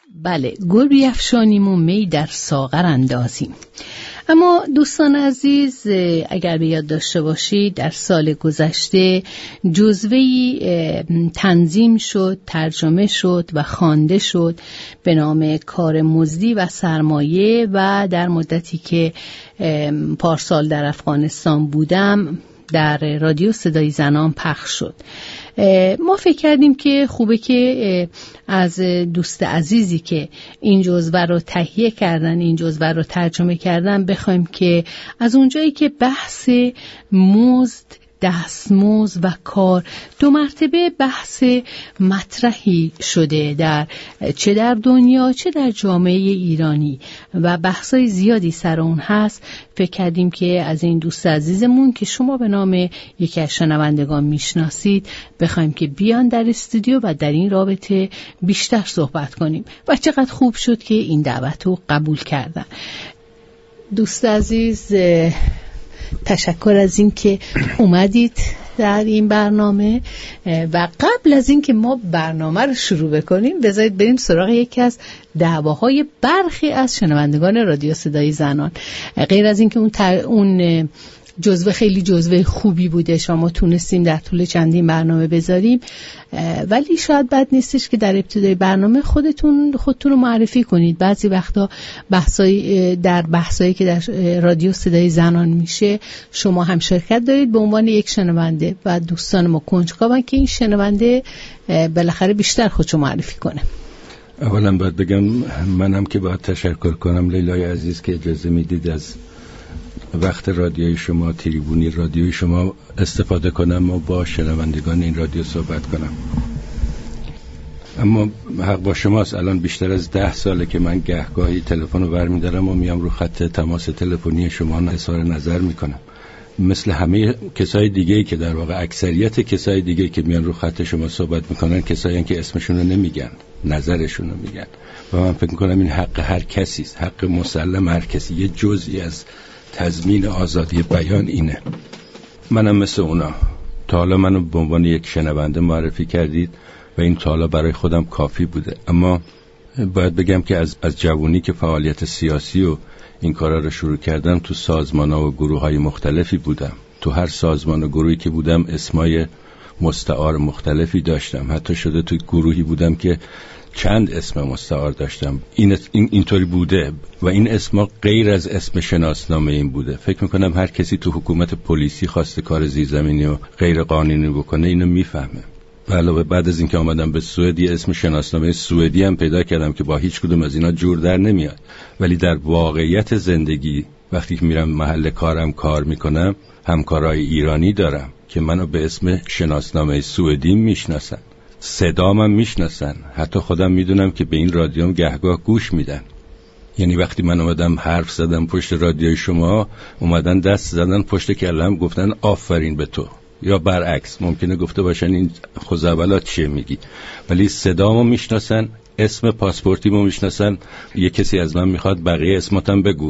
بله، گل بیفشانیم و می در ساغر اندازیم. اما دوستان عزیز، اگر به یاد داشته باشید در سال گذشته جزوه‌ای تنظیم شد، ترجمه شد و خوانده شد به نام کار مزدی و سرمایه و در مدتی که پارسال در افغانستان بودم در رادیو صدای زنان پخش شد. ما فکر کردیم که خوبه که از دوست عزیزی که این جزوه رو تهیه کردن، این جزوه رو ترجمه کردن، بخوایم که از اونجایی که بحث مزد، دستمزد و کار دو مرتبه بحث مطرحی شده چه در دنیا چه در جامعه ایرانی و بحثای زیادی سر اون هست، فکر کردیم که از این دوست عزیزمون که شما به نام یکی از شنوندگان میشناسید بخوایم که بیان در استودیو و در این رابطه بیشتر صحبت کنیم و چقدر خوب شد که این دعوت رو قبول کردن. دوست عزیز، تشکر از این که اومدید در این برنامه و قبل از این که ما برنامه رو شروع بکنیم بذارید بریم سراغ یکی از دعواهای برخی از شنوندگان رادیو صدای زنان. غیر از این که اون جزوه خیلی جزوه خوبی بوده، شما تونستیم در طول چندین برنامه بذاریم، ولی شاید بد نیستش که در ابتدای برنامه خودتون رو معرفی کنید. بعضی وقتا بحثایی که در رادیو صدای زنان میشه شما هم شرکت دارید به عنوان یک شنونده و دوستان ما کنجکاون که این شنونده بالاخره بیشتر خودشو معرفی کنه. اولا باید بگم منم که باید تشکر کنم لیلای عزیز که اجازه میدید از وقت رادیوی شما، تریبونی رادیوی شما استفاده کنم و با شنوندگان این رادیو صحبت کنم. اما حق با شماست، الان بیشتر از 10 ساله که من گهگاهی تلفن رو برمی‌دارم و میام رو خط تماس تلفنی شما اظهار نظر میکنم، مثل همه کسای دیگه‌ای که در واقع اکثریت کسای دیگه‌ای که میان رو خط شما صحبت میکنن کسایی که اسمشون رو نمیگن، نظرشون رو میگن و من فکر میکنم این حق هر کسی است، حق مسلم هر کسی، یه جزئی از تضمین آزادی بیان اینه. منم مثل اونا، تا حالا منو به عنوان یک شنونده معرفی کردید و این تا حالا برای خودم کافی بوده. اما باید بگم که از جوانی که فعالیت سیاسی و این کارا رو شروع کردم تو سازمان‌ها و گروه‌های مختلفی بودم. تو هر سازمان و گروهی که بودم اسمای مستعار مختلفی داشتم، حتی شده تو گروهی بودم که چند اسم مستعار داشتم. اینطوری بوده و این اسم غیر از اسم شناسنامه این بوده. فکر میکنم هر کسی تو حکومت پلیسی خواسته کار زیرزمینی و غیر قانونی بکنه اینو میفهمه. و علاوه بعد از اینکه آمدم به سوئد اسم شناسنامه سوئدی هم پیدا کردم که با هیچ کدوم از اینا جور در نمیاد، ولی در واقعیت زندگی وقتی که میرم محل کارم کار میکنم همکارای ایرانی دارم که منو به اسم شناسنامه سوئدی میشناسن، صدامم میشناسن، حتی خودم میدونم که به این رادیوم گهگاه گوش میدن. یعنی وقتی من اومدم حرف زدم پشت رادیوی شما، اومدن دست زدن پشت کلم گفتن آفرین به تو، یا برعکس ممکنه گفته باشن این خوزعبلات چیه میگی، ولی صدامو میشناسن، اسم پاسپورتیمو میشناسن. یه کسی از من میخواد بقیه اسماتم بگو.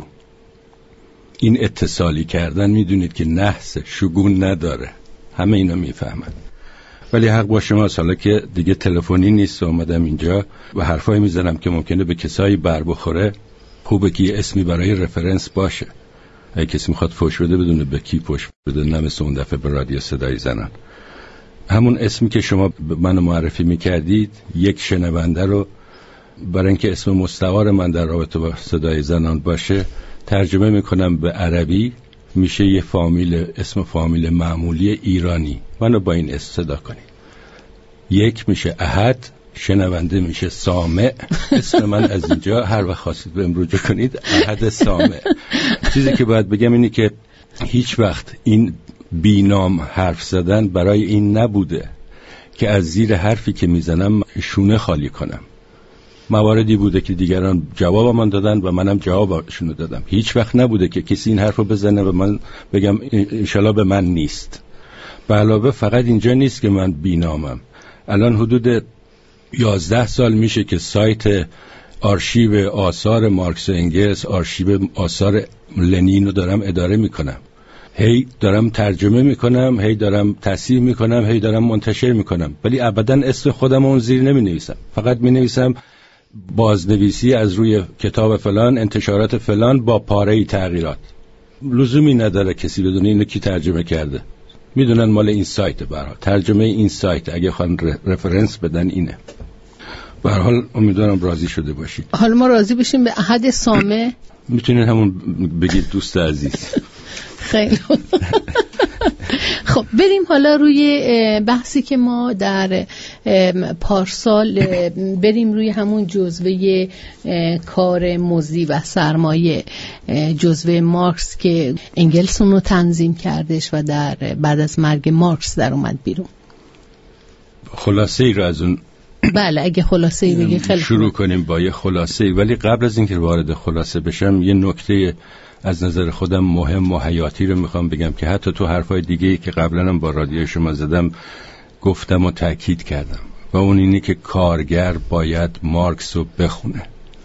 این اتصالی کردن میدونید که نحس شگون نداره، همه اینا میفهمن. ولی حق با شما، حالا که دیگه تلفنی نیست اومدم اینجا و حرفایی میزنم که ممکنه به کسایی بر بخوره، خوبه که یه اسمی برای رفرنس باشه. اگه کسی میخواد فوش بده بدونه به کی فوش بده، نه مثل اون دفعه به رادیو صدای زنان. همون اسمی که شما منو معرفی میکردید، یک شنونده رو برای اینکه اسم مستعار من در رابطه با صدای زنان باشه ترجمه میکنم به عربی، میشه یه فامیل، اسم فامیل معمولی ایرانی، منو با این اسم صدا کنید. یک میشه احد، شنونده میشه سامع. اسم من از اینجا هر وقت خواستید بهم رجوع کنید، احد سامع. چیزی که باید بگم اینه که هیچ وقت این بینام حرف زدن برای این نبوده که از زیر حرفی که میزنم شونه خالی کنم. مواردی بوده که دیگران جواب من دادن و منم جوابشون دادم. هیچ وقت نبوده که کسی این حرفو بزنه و من بگم انشالله به من نیست. به علاوه فقط اینجا نیست که من بینامم. الان حدود 11 سال میشه که سایت آرشیو آثار مارکس و انگلس، آرشیو آثار لنین رو دارم اداره میکنم. هی دارم ترجمه میکنم، هی دارم تصحیح میکنم، هی دارم منتشر میکنم، ولی ابدا اسم خودم اون زیر نمی نویسم. فقط می نویسم بازنویسی از روی کتاب فلان، انتشارات فلان با پاره‌ای تغییرات. لزومی نداره کسی بدونه اینو کی ترجمه کرده. میدونن مال این سایت. برای ترجمه این سایت اگه خواهن رفرنس بدن اینه. به هر حال امیدوارم راضی شده باشید. حالا ما راضی بشیم به احد سامع. میتونین همون بگید دوست عزیز. خیلی خب بریم حالا روی بحثی که ما در پارسال بریم روی همون جزوه کار مزدی و سرمایه، جزوه مارکس که انگلس اون رو تنظیم کردش و در بعد از مرگ مارکس در اومد بیرون. خلاصه ای رو از اون بله اگه خلاصه ای بگی خیلی شروع کنیم با یه خلاصه ای. ولی قبل از اینکه وارد خلاصه بشم یه نکته از نظر خودم مهم و حیاتی رو میخوام بگم که حتی تو حرفای دیگه‌ای که قبلا هم با رادیو شما زدم گفتم و تأکید کردم و اون اینی که کارگر باید مارکس رو بخونه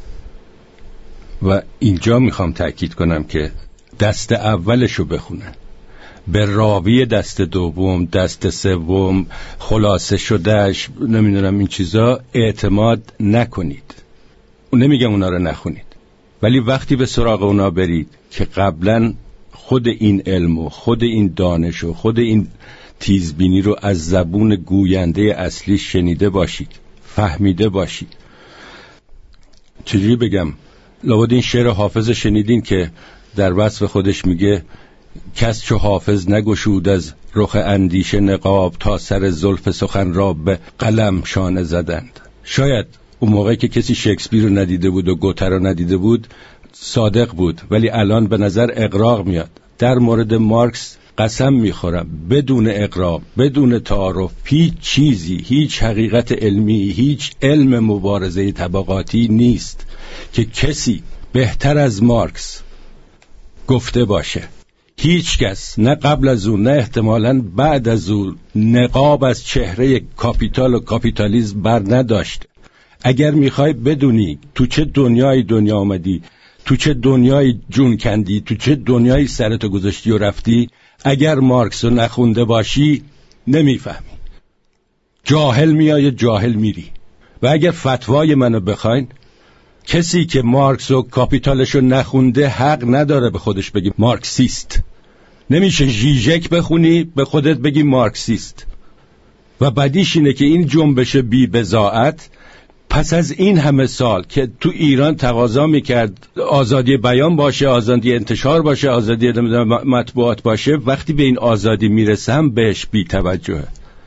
و اینجا میخوام تأکید کنم که دست اولش رو بخونه، به راوی دست دوم، دست سوم، خلاصه شدهش، نمیدونم این چیزا اعتماد نکنید. نمیگم اونا رو نخونید، ولی وقتی به سراغ اونا برید که قبلا خود این علم و خود این دانش و خود این تیزبینی رو از زبون گوینده اصلی شنیده باشید، فهمیده باشید. چجوری بگم؟ لابد این شعر حافظ شنیدین که در وصف خودش میگه کس چو حافظ نگشود از رخ اندیشه نقاب، تا سر زلف سخن را به قلم شانه زدند. شاید اون موقعی که کسی شکسپیر رو ندیده بود و گوته رو ندیده بود صادق بود، ولی الان به نظر اغراق میاد. در مورد مارکس قسم میخورم بدون اغراق، بدون تعارف، هیچ چیزی، هیچ حقیقت علمی، هیچ علم مبارزه طبقاتی نیست که کسی بهتر از مارکس گفته باشه. هیچ کس نه قبل از اون نه احتمالاً بعد از اون نقاب از چهره کاپیتال و کاپیتالیسم بر نداشت. اگر میخوای بدونی تو چه دنیای دنیا آمدی، تو چه دنیای جون کندی، تو چه دنیای سرتو گذاشتی و رفتی، اگر مارکس رو نخونده باشی نمیفهمی. جاهل میای، جاهل میری. و اگر فتوای منو بخواین، کسی که مارکس و کاپیتالش رو نخونده حق نداره به خودش بگی مارکسیست. نمیشه ژیژک بخونی به خودت بگی مارکسیست. و بعدیش اینه که این جنبش بی بضاعت پس از این همه سال که تو ایران تقاضا میکرد آزادی بیان باشه، آزادی انتشار باشه، آزادی مطبوعات باشه، وقتی به این آزادی میرسم بهش بی توجهه.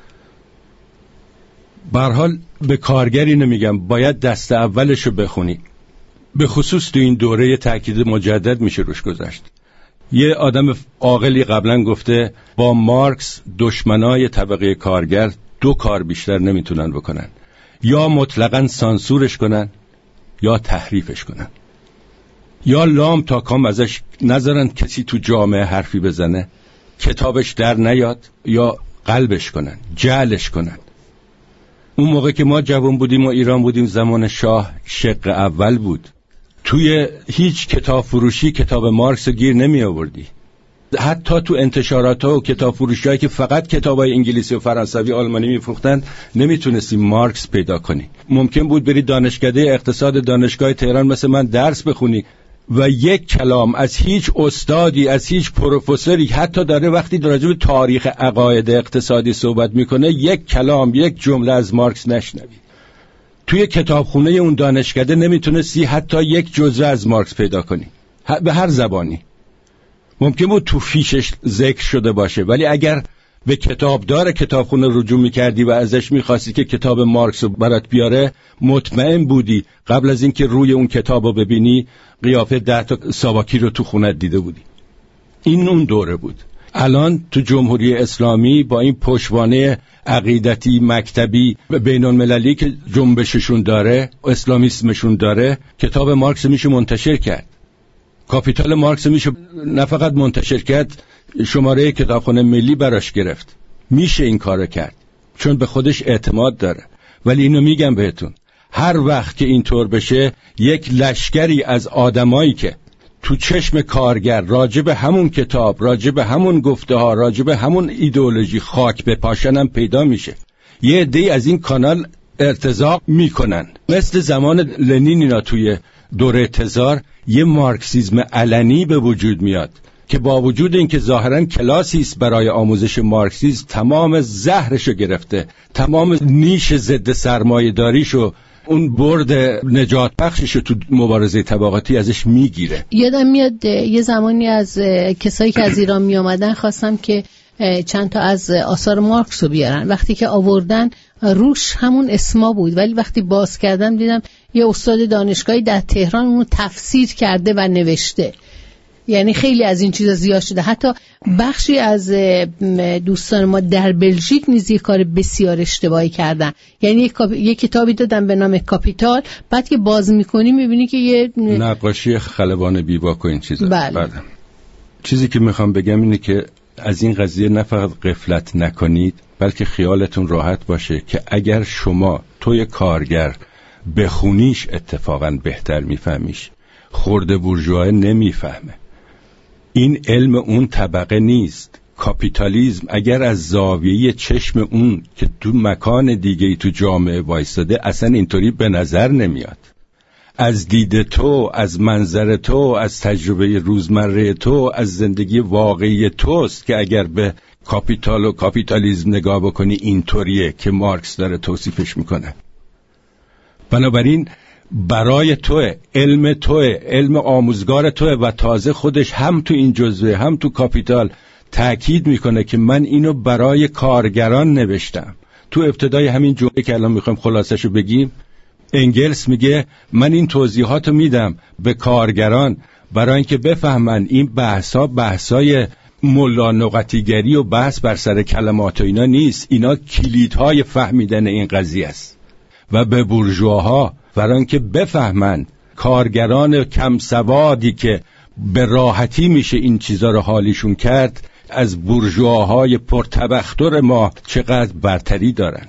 به هر حال به کارگری نمیگم، باید دست اولشو بخونی. به خصوص تو این دوره تأکید مجدد میشه روش گذاشت. یه آدم عاقلی قبلا گفته با مارکس دشمنای طبقه کارگر دو کار بیشتر نمیتونن بکنن، یا مطلقاً سانسورش کنن یا تحریفش کنن، یا لام تا کام ازش نذارن کسی تو جامعه حرفی بزنه، کتابش در نیاد، یا قلبش کنن، جعلش کنن. اون موقع که ما جوان بودیم و ایران بودیم زمان شاه شق اول بود، توی هیچ کتاب فروشی کتاب مارکس گیر نمی آوردی. حتی تو انتشارات ها و کتاب فروشی هایی که فقط کتاب های انگلیسی و فرانسوی آلمانی میفروختن نمیتونستی مارکس پیدا کنی. ممکن بود بری دانشکده اقتصاد دانشگاه تهران مثل من درس بخونی و یک کلام از هیچ استادی، از هیچ پروفسوری، حتی داره وقتی راجع به تاریخ عقاید اقتصادی صحبت میکنه یک کلام، یک جمله از مارکس نشنوی. توی کتابخونه اون دانشکده نمیتونستی حتی یک جزوه از مارکس پیدا کنی به هر زبانی. ممکن بود تو فیشش ذکر شده باشه، ولی اگر به کتابدار کتابخونه رجوع میکردی و ازش میخواستی که کتاب مارکس رو برات بیاره، مطمئن بودی قبل از اینکه روی اون کتاب رو ببینی قیافه 10 تا ساواکی رو تو خونت دیده بودی. این اون دوره بود. الان تو جمهوری اسلامی با این پشتوانه عقیدتی مکتبی بین المللی که جنبششون داره، اسلامیسمشون داره، کتاب مارکس میشه منتشر کرد. کاپیتال مارکس میشه نه فقط منتشر کرد، شماره کتابخانه ملی براش گرفت. میشه این کارو کرد چون به خودش اعتماد داره. ولی اینو میگم بهتون، هر وقت که اینطور بشه، یک لشکری از آدمایی که تو چشم کارگر راجب همون کتاب، راجب همون گفته ها، راجب همون ایدئولوژی خاک بپاشنم پیدا میشه. یه عده‌ای از این کانال ارتزاق میکنن. مثل زمان لنین اینا توی دوره تزار یه مارکسیسم علنی به وجود میاد که با وجود اینکه ظاهراً کلاسی است برای آموزش مارکسیسم، تمام زهرشو گرفته، تمام نیش ضد سرمایه‌داریشو، اون برد نجات بخششو تو مبارزه طبقاتی ازش میگیره. یادم میاد یه زمانی از کسایی که از ایران می آمدن خواستم که چند تا از آثار مارکس رو بیارن. وقتی که آوردن روش همون اسما بود، ولی وقتی باز کردم دیدم یه استاد دانشگاهی در تهران اونو تفسیر کرده و نوشته. یعنی خیلی از این چیزا زیاد شده. حتی بخشی از دوستان ما در بلژیک نیز یه کار بسیار اشتباهی کردن. یعنی یک کتابی دادن به نام کاپیتال، بعد که باز میکنی میبینی که یه نقاشی خلبان بیباک و این چیزا. بله. چیزی که میخوام بگم اینه که از این قضیه نه فقط غفلت نکنید، بلکه خیالتون راحت باشه که اگر شما توی کارگر بخونیش اتفاقا بهتر میفهمیش. خرده بورژوا نمیفهمه. این علم اون طبقه نیست. کاپیتالیسم اگر از زاویه چشم اون که تو مکان دیگه‌ای تو جامعه وایستاده اصلا اینطوری به نظر نمیاد. از دید تو، از منظر تو، از تجربه روزمره تو، از زندگی واقعی توست که اگر به کاپیتال و کاپیتالیسم نگاه بکنی اینطوریه که مارکس داره توصیفش میکنه. بنابراین برای توه، علم توه، علم آموزگار توه و تازه خودش هم تو این جزوه هم تو کاپیتال تأکید میکنه که من اینو برای کارگران نوشتم. تو ابتدای همین جمله که الان میخوایم خلاصشو بگیم، انگلس میگه من این توضیحاتو میدم به کارگران برای اینکه بفهمن این بحثای ملا نقطیگری و بحث بر سر کلمات و اینا نیست، اینا کلیدهای فهمیدن این قضیه است. و به بورژواها برای اینکه بفهمن، کارگران کم سوادی که به راحتی میشه این چیزا رو حالیشون کرد، از بورژواهای پرتبختر ما چقدر برتری دارن.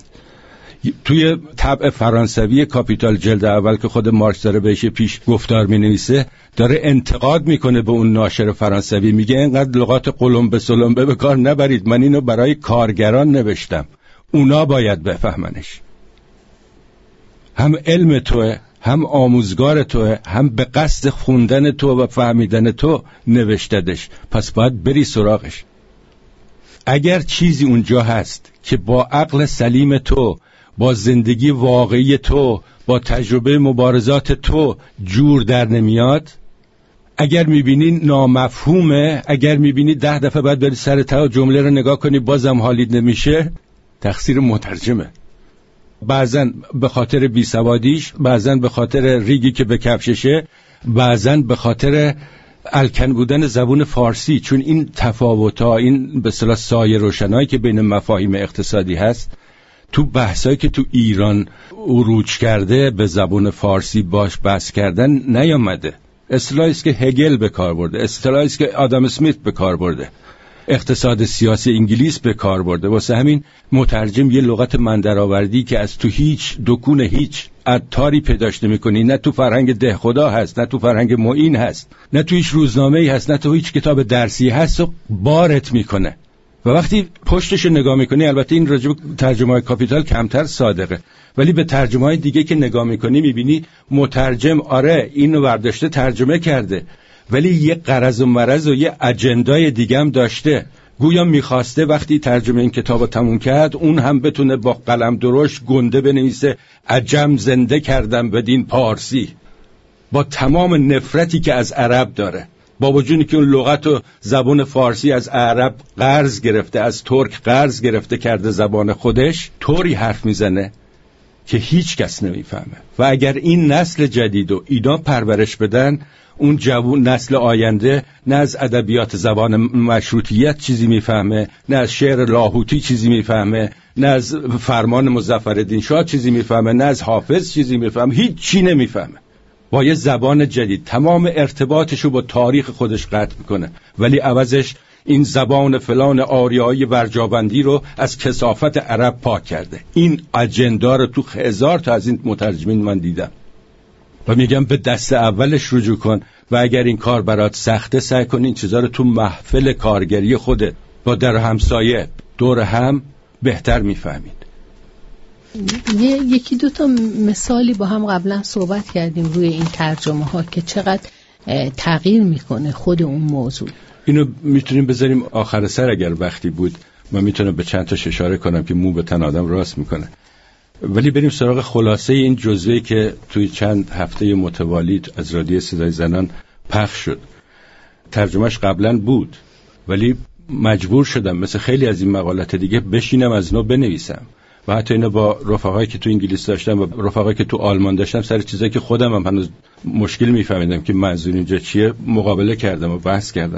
توی طبع فرانسوی کاپیتال جلد اول که خود مارکس داره بهش پیش گفتار می‌نویسه، داره انتقاد میکنه به اون ناشر فرانسوی، میگه اینقدر لغات قلمبه سلمبه به کار نبرید، من اینو برای کارگران نوشتم، اونا باید بفهمنش. هم علم توه، هم آموزگار توه، هم به قصد خوندن تو و فهمیدن تو نوشتدش، پس باید بری سراغش. اگر چیزی اونجا هست که با عقل سلیم تو، با زندگی واقعی تو، با تجربه مبارزات تو جور در نمیاد، اگر میبینی نامفهومه، اگر میبینی 10 دفعه باید بری سر تا جمله رو نگاه کنی بازم حالید نمیشه، تقصیر مترجمه. بعضن به خاطر بیسوادیش، بعضن به خاطر ریگی که به کفششه، بعضن به خاطر الکن بودن زبون فارسی. چون این تفاوت‌ها، این به اصطلاح سایه روشنایی که بین مفاهیم اقتصادی هست، تو بحثایی که تو ایران عروج کرده به زبون فارسی باش بحث کردن نیامده. اصطلاحی است که هگل به کار برده، اصطلاحی است که آدم اسمیت به کار برده، اقتصاد سیاسی انگلیس به کار برده. واسه همین مترجم یه لغت مندرآوردی که از تو هیچ دکون هیچ عطاری پیداش نمی‌کنی، نه تو فرهنگ ده خدا هست، نه تو فرهنگ معین هست، نه تو هیچ روزنامه‌ای هست، نه تو هیچ کتاب درسی هست و بارت میکنه. و وقتی پشتش نگاه میکنی، البته این راجب ترجمه‌های کاپیتال کمتر صادقه، ولی به ترجمه‌های دیگه که نگاه میکنی میبینی مترجم آره اینو برداشته ترجمه کرده، ولی یه غرض و مرض و یه اجندای دیگه هم داشته. گویا میخواسته وقتی ترجمه این کتابو تموم کرد اون هم بتونه با قلم درشت گنده بنویسه عجم زنده کردم بدین پارسی، با تمام نفرتی که از عرب داره، با وجودی که اون لغت و زبان فارسی از عرب قرض گرفته، از ترک قرض گرفته کرده زبان خودش، طوری حرف میزنه که هیچ کس نمیفهمه. و اگر این نسل جدید و اینا پرورش بدن، اون جوان نسل آینده نه از ادبیات زبان مشروطیت چیزی میفهمه، نه از شعر لاهوتی چیزی میفهمه، نه از فرمان مظفرالدین شاه چیزی میفهمه، نه از حافظ چیزی میفهمه، هیچ چی نمیفهمه. با یه زبان جدید تمام ارتباطشو با تاریخ خودش قطع میکنه، ولی عوضش این زبان فلان آریایی ورجابندی رو از کثافت عرب پاک کرده. این اجندا رو تو 1000 تا از این مترجمین من دیدم و میگم به دست اولش رجوع کن و اگر این کار برات سخته سعی کن این چیزا رو تو محفل کارگری خودت با در همسایه دور هم بهتر میفهمید. یکی دو تا مثالی با هم قبلا صحبت کردیم روی این ترجمه ها که چقدر تغییر میکنه خود اون موضوع. اینو میتونیم بذاریم آخر سر اگر وقتی بود. من میتونم به چند تا اشاره کنم که مو به تن آدم راست میکنه. ولی بریم سراغ خلاصه این جزوه‌ای که توی چند هفته متوالی از رادیو صدای زنان پخش شد. ترجمهش قبلا بود ولی مجبور شدم مثل خیلی از این مقالات دیگه بشینم از نو بنویسم و حتی اینو با رفقایی که تو انگلیس داشتم و رفقایی که تو آلمان داشتم سر چیزایی که خودم هم هنوز مشکل میفهمیدم که منظور اینجا چیه مقابله کردم و بحث کردم.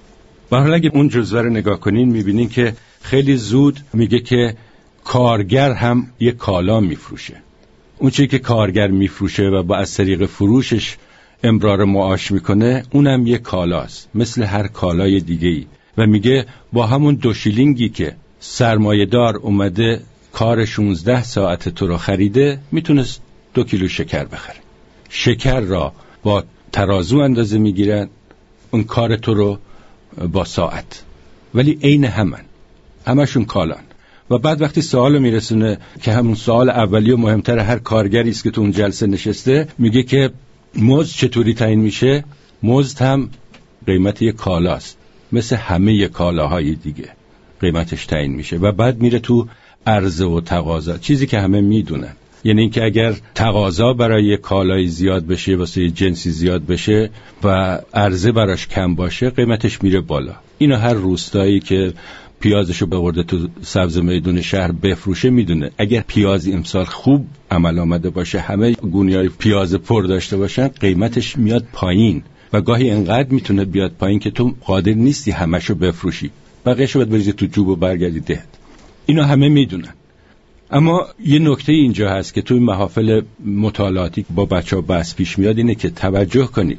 به هر حال اگه اون جزوه رو نگاه کنین میبینین که خیلی زود میگه که کارگر هم یه کالا میفروشه. اون چیزی که کارگر میفروشه و با از طریق فروشش امرار معاش میکنه اونم یه کالاست مثل هر کالای دیگه‌ای و میگه با همون 2 شیلینگی که سرمایه‌دار اومده کار 16 ساعت تو رو خریده میتونست 2 کیلو شکر بخره. شکر را با ترازو اندازه میگیرن، اون کار تو رو با ساعت، ولی عین همشون کالان. و بعد وقتی سوالو میرسونه که همون سوال اولی و مهمتر هر کارگری است که تو اون جلسه نشسته، میگه که مزد چطوری تعیین میشه؟ مزد هم قیمت یک کالاست، مثل همه کالاهای دیگه قیمتش تعیین میشه. و بعد میره تو عرضه و تقاضا، چیزی که همه میدونن. یعنی اینکه اگر تقاضا برای کالای زیاد بشه واسه جنسی زیاد بشه و عرضه براش کم باشه قیمتش میره بالا. اینو هر روستایی که پیازشو بورده تو سبز میدون شهر بفروشه میدونه. اگر پیاز امسال خوب عمل آمده باشه، همه گونه‌های پیاز پر داشته باشن، قیمتش میاد پایین و گاهی انقدر میتونه بیاد پایین که تو قادر نیستی همشو بفروشی، بقیه‌شو باید بریزی تو جوب و برگردی دهت. اینو همه میدونن. اما یه نکته اینجا هست که توی محافل مطالعاتی با بچه‌ها بحث پیش میاد، اینه که توجه کنید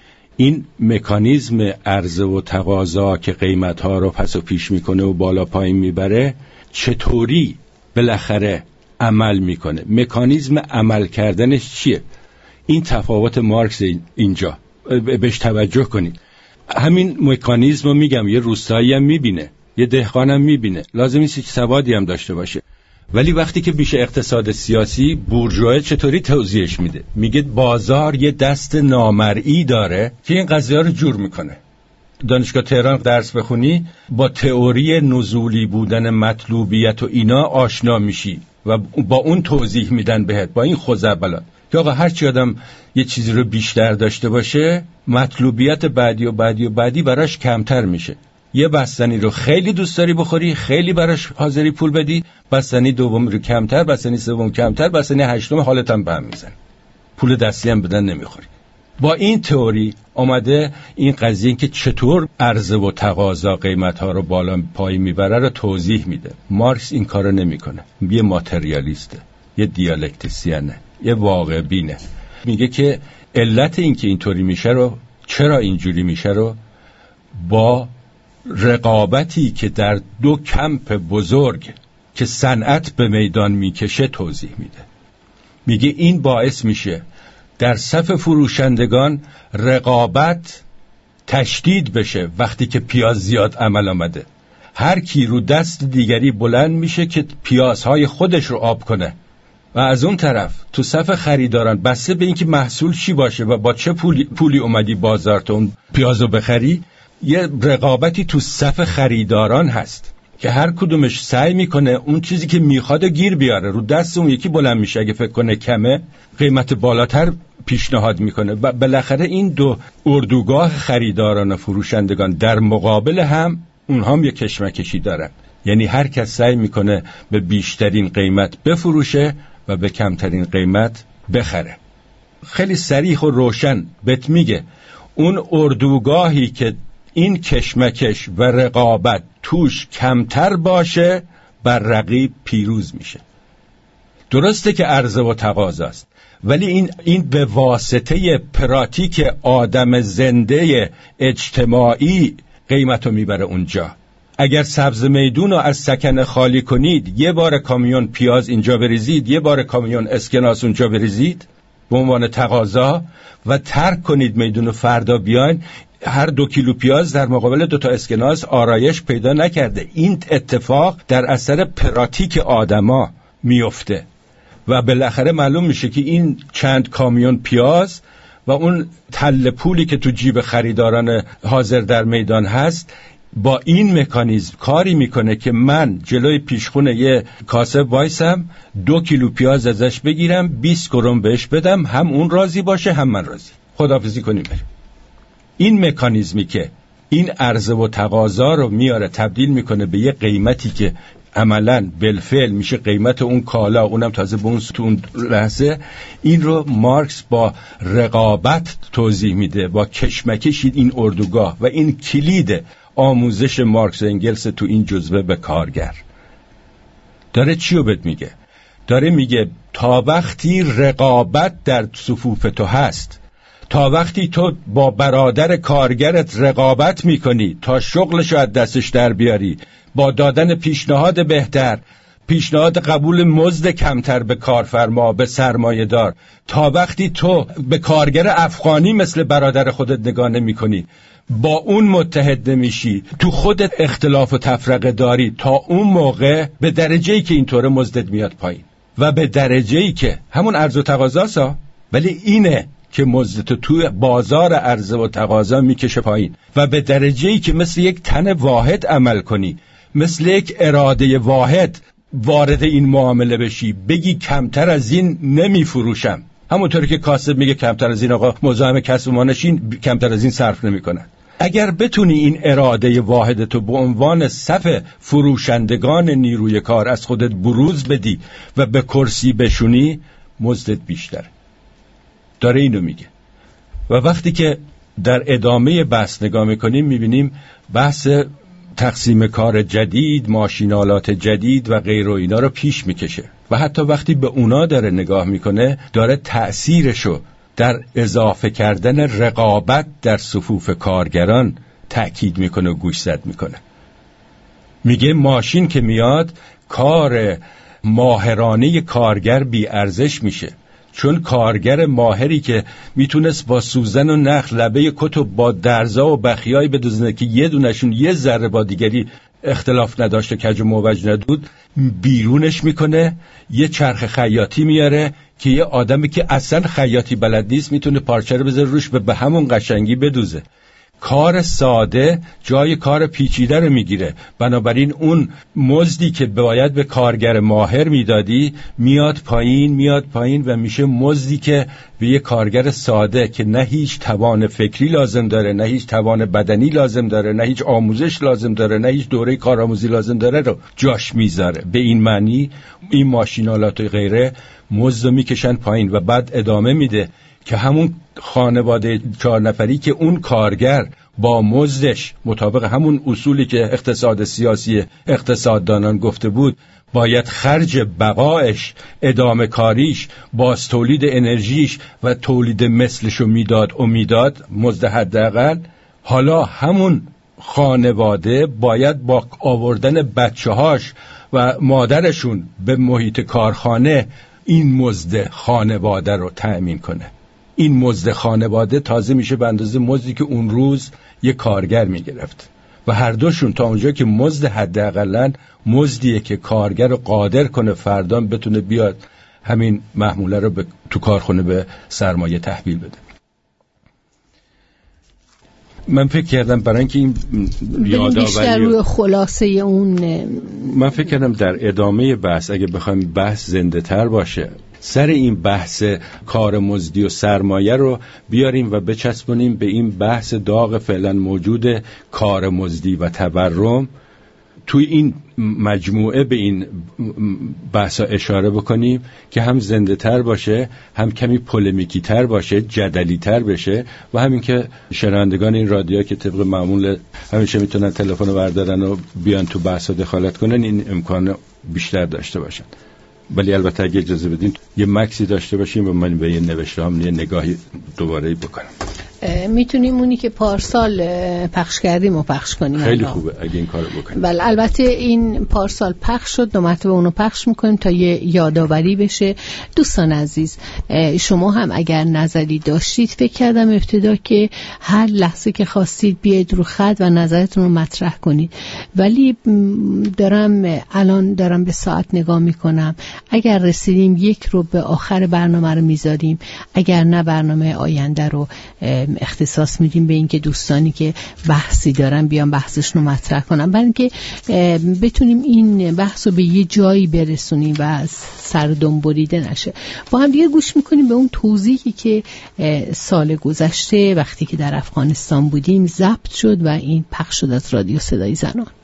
این مکانیزم عرضه و تقاضا که قیمت‌ها رو پس و پیش میکنه و بالا پایین میبره چطوری بالاخره عمل میکنه، مکانیزم عمل کردنش چیه؟ این تفاوت مارکس اینجا بهش توجه کنید. همین مکانیزم رو میگم یه روستایی هم میبینه، یه دهقان هم میبینه، لازم نیست که سوادی هم داشته باشه. ولی وقتی که میشه اقتصاد سیاسی، بورژوا چطوری توضیحش میده؟ میگه بازار یه دست نامرئی داره که این قضیه رو جور میکنه. دانشگاه تهران درس بخونی با تئوری نزولی بودن مطلوبیت و اینا آشنا میشی و با اون توضیح میدن بهت، با این خزعبلات که آقا هر چی آدم یه چیزی رو بیشتر داشته باشه مطلوبیت بعدی و بعدی و بعدی براش کمتر میشه. یه بستنی رو خیلی دوست داری بخوری، خیلی براش حاضری پول بدی، بستنی دوم رو کمتر، بستنی سوم کمتر، بستنی هشتم حالت هم به هم میزنه، پول دستی هم بدن نمیخوری. با این تئوری آمده این قضیه که چطور عرضه و تقاضا قیمت‌ها رو بالا پایین میبره رو توضیح میده. مارکس این کارو نمیکنه، یه ماتریالیسته، یه دیالکتیسیانه، یه واقع بینه. میگه که علت این که اینطوری میشه رو، چرا اینجوری میشه رو با رقابتی که در 2 کمپ بزرگ که صنعت به میدان میکشه توضیح میده. میگه این باعث میشه در صف فروشندگان رقابت تشدید بشه. وقتی که پیاز زیاد عمل آمده، هر کی رو دست دیگری بلند میشه که پیازهای خودش رو آب کنه و از اون طرف تو صف خریداران بسته به اینکه محصول چی باشه و با چه پولی اومدی بازار تو اون پیازو بخری، یه رقابتی تو صف خریداران هست که هر کدومش سعی میکنه اون چیزی که میخواد گیر بیاره. رو دست اون یکی بلند میشه، اگه فکر کنه کمه قیمت بالاتر پیشنهاد میکنه و بالاخره این 2 اردوگاه خریداران و فروشندگان در مقابل هم اونها هم یه کشمکشی دارن. یعنی هر کس سعی میکنه به بیشترین قیمت بفروشه و به کمترین قیمت بخره. خیلی صریح و روشن بهت میگه اون اردوگاهی که این کشمکش و رقابت توش کمتر باشه بر رقیب پیروز میشه. درسته که عرضه و تقاضاست، ولی این به واسطه پراتیک آدم زنده اجتماعی قیمتو میبره اونجا. اگر سبز میدون رو از سکنه خالی کنید، یه بار کامیون پیاز اینجا بریزید، یه بار کامیون اسکناس اونجا بریزید به عنوان تقاضا و ترک کنید میدون رو، فردا بیاین هر 2 کیلو پیاز در مقابل 2 تا اسکناس آرایش پیدا نکرده. این اتفاق در اثر پراتیک آدما میفته. و بالاخره معلوم میشه که این چند کامیون پیاز و اون تله پولی که تو جیب خریداران حاضر در میدان هست با این مکانیزم کاری میکنه که من جلوی پیشخونه یه کاسه وایسم 2 کیلو پیاز ازش بگیرم 20 کرون بهش بدم، هم اون راضی باشه هم من راضی، خداحافظی کنیم بریم. این مکانیزمی که این عرضه و تقاضا رو میاره تبدیل میکنه به یه قیمتی که عملاً بالفعل میشه قیمت اون کالا، اونم تازه به اون لحظه. این رو مارکس با رقابت توضیح میده، با کشمکش این اردوگاه، و این کلید آموزش مارکس و انگلس تو این جزوه به کارگر. داره چی رو بهت میگه؟ داره میگه تا وقتی رقابت در صفوف تو هست، تا وقتی تو با برادر کارگرت رقابت میکنی تا شغلشو از دستش در بیاری با دادن پیشنهاد بهتر، پیشنهاد قبول مزد کمتر به کارفرما، به سرمایه دار، تا وقتی تو به کارگر افغانی مثل برادر خودت نگاه نمی کنی، با اون متحد نمیشی، تو خودت اختلاف و تفرقه داری، تا اون موقع به درجه‌ای که اینطوره مزدت میاد پایین و به درجه‌ای که همون عرض و تقاضاست، ولی اینه که مزدت تو بازار عرضه و تقاضا میکشه پایین و به درجه‌ای که مثل یک تن واحد عمل کنی، مثل یک اراده واحد وارد این معامله بشی، بگی کمتر از این نمیفروشم، همونطوری که کاسب میگه کمتر از این آقا مزاحم کسب ما نشین، کمتر از این صرف نمیکنن. اگر بتونی این اراده واحد تو به عنوان صف فروشندگان نیروی کار از خودت بروز بدی و به کرسی بشونی، مزدت بیشتره. داره اینو میگه. و وقتی که در ادامه بحث نگاه میکنیم میبینیم بحث تقسیم کار جدید، ماشینالات جدید و غیر و اینا رو پیش میکشه و حتی وقتی به اونا داره نگاه میکنه داره تأثیرشو در اضافه کردن رقابت در صفوف کارگران تأکید میکنه و گوشزد میکنه. میگه ماشین که میاد کار ماهرانه کارگر بی ارزش میشه، چون کارگر ماهری که میتونست با سوزن و نخل لبه کتو با درزا و بخیایی بدوزنه که یه دونشون یه ذره با دیگری اختلاف نداشته، کج و موج ندود، بیرونش میکنه، یه چرخ خیاطی میاره که یه آدمی که اصلا خیاطی بلد نیست میتونه پارچه رو بذاره روش به همون قشنگی بدوزه. کار ساده جای کار پیچیده رو میگیره، بنابراین اون مزدی که باید به کارگر ماهر میدادی میاد پایین و میشه مزدی که به یه کارگر ساده که نه هیچ توان فکری لازم داره، نه هیچ توان بدنی لازم داره، نه هیچ آموزش لازم داره، نه هیچ دوره کارآموزی لازم داره رو جاش میذاره. به این معنی این ماشینالات و غیره مزد رو میکشن پایین و بعد ادامه میده که همون خانواده 4 نفری که اون کارگر با مزدش مطابق همون اصولی که اقتصاد سیاسی اقتصاددانان گفته بود باید خرج بقایش، ادامه کاریش، باز تولید انرژیش و تولید مثلشو میداد مزد حداقل، حالا همون خانواده باید با آوردن بچه‌هاش و مادرشون به محیط کارخانه این مزد خانواده رو تأمین کنه. این مزد خانواده تازه میشه به اندازه مزدی که اون روز یک کارگر میگرفت و هر دوشون تا اونجا که مزد حداقلن مزدیه که کارگر رو قادر کنه فردا بتونه بیاد همین محموله رو تو کارخونه به سرمایه تحویل بده. من فکر کردم برای اینکه این یادآوری بیشتر روی خلاصه اون، من فکر کردم در ادامه بحث اگه بخوایم بحث زنده تر باشه سر این بحث کار مزدی و سرمایه رو بیاریم و بچسبونیم به این بحث داغ فعلا موجود کار مزدی و تورم. توی این مجموعه به این بحثا اشاره بکنیم که هم زنده تر باشه، هم کمی پولمیکی تر باشه، جدلی تر بشه و همین که شنوندگان این رادیو که طبق معمول همیشه میتونن تلفن رو بردارن و بیان تو بحثا دخالت کنن این امکان بیشتر داشته باشن. ولی البته اگه اجازه بدین یه مکسی داشته باشیم و من به یه نوشته هم یه نگاهی دوباره بکنم. میتونیم اونی که پارسال پخش کردیم و پخش کنیم. خیلی خوبه اگه این کارو بکنیم. بله البته این پارسال پخش شد، دو مرتبه اونو پخش میکنیم تا یه یادآوری بشه. دوستان عزیز شما هم اگر نظری داشتید فکر کردم ابتدا که هر لحظه که خواستید بیاید رو خط و نظرتون رو مطرح کنید، ولی الان دارم به ساعت نگاه میکنم، اگر رسیدیم یک رو به آخر برنامه رو میذاریم، اگر نه برنامه آینده رو اختصاص میدیم به اینکه دوستانی که بحثی دارن بیان بحثشون رو مطرح کنن، برای اینکه بتونیم این بحث رو به یه جایی برسونیم و سردم بریده نشه. با هم دیگه گوش میکنیم به اون توضیحی که سال گذشته وقتی که در افغانستان بودیم ضبط شد و این پخش شد از رادیو صدای زنان.